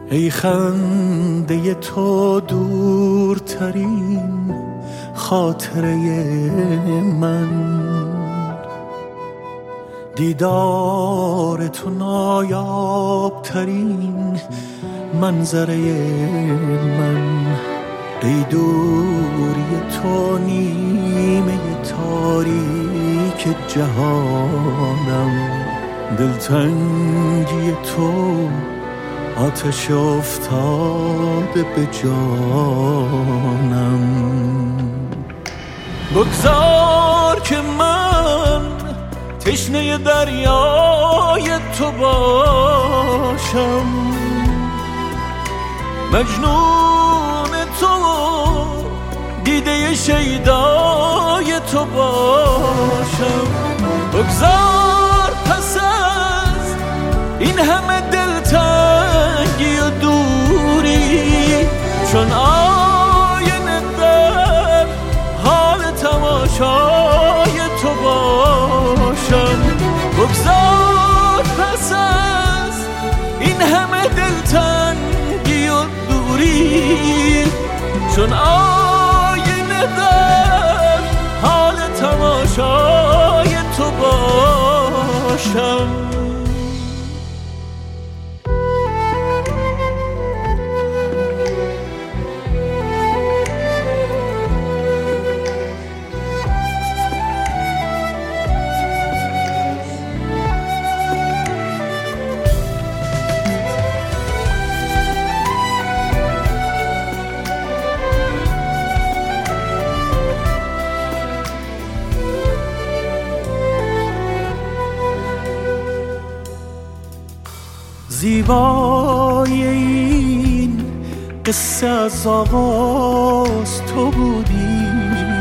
ای خنده تو دورترین خاطره من، دیدار تو نایابترین منظره من، ای دوری تو نیمه تاریک جهانم، دلتنگی تو آتش افتاده به جانم. بگذار که من تشنه دریای تو باشم، مجنون تو دیده شیدای تو باشم. بگذار پس از این همه دلتنگی و دوری چون آینه در حال تماشای تو باشم. بگذار پس از این همه دلتنگی و دوری چون آینه در حال تماشای تو باشم. زیبای این قصه از آغاز تو بودی،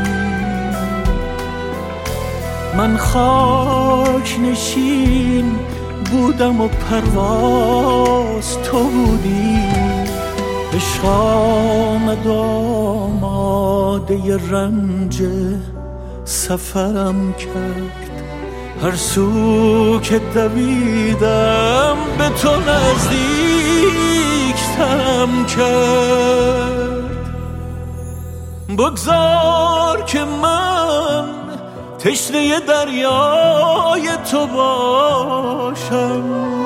من خاک نشین بودم و پرواز تو بودی. عشق آمد آماده رنج سفرم کرد، هر سو که دویدم به تو نزدیکترم کرد. بگذار که من تشنه دریای تو باشم،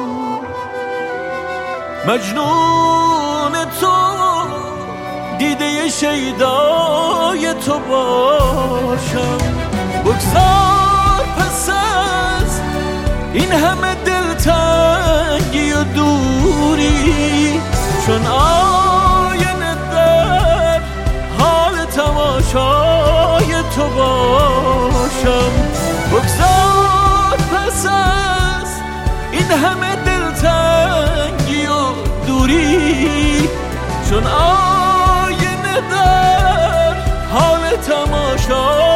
مجنون تو دیده شیدای تو باشم. بگذار پس از این همه دلتنگی و دوری چون آینه در حال تماشای تو باشم. بگذار پس از این همه دلتنگی و دوری چون آینه در حال تماشای